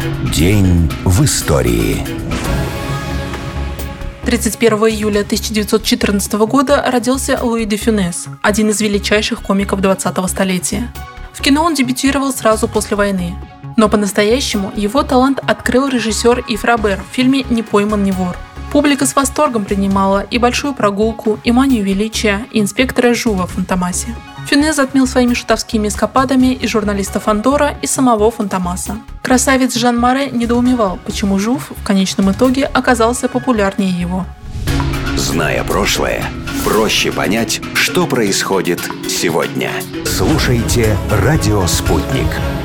День в истории. 31 июля 1914 года родился Луи де Фюнес, один из величайших комиков 20-го столетия. В кино он дебютировал сразу после войны. Но по-настоящему его талант открыл режиссер Ив Робер в фильме «Не пойман, не вор». Публика с восторгом принимала и «Большую прогулку», и «Манию величия», и инспектора Жюва в «Фантомасе». Фюнес затмил своими шутовскими эскападами и журналиста Фандора, и самого Фантомаса. Красавец Жан Море недоумевал, почему Жюв в конечном итоге оказался популярнее его. Зная прошлое, проще понять, что происходит сегодня. Слушайте «Радио Спутник».